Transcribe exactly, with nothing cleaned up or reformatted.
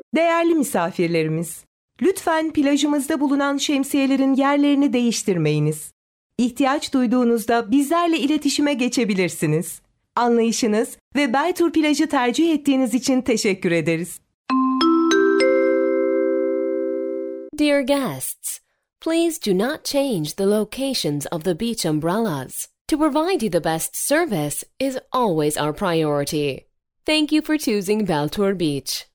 Değerli misafirlerimiz, lütfen plajımızda bulunan şemsiyelerin yerlerini değiştirmeyiniz. İhtiyaç duyduğunuzda bizlerle iletişime geçebilirsiniz. Anlayışınız ve Baytur Plajı tercih ettiğiniz için teşekkür ederiz. Dear guests, please do not change the locations of the beach umbrellas. To provide you the best service is always our priority. Thank you for choosing Baltur Beach.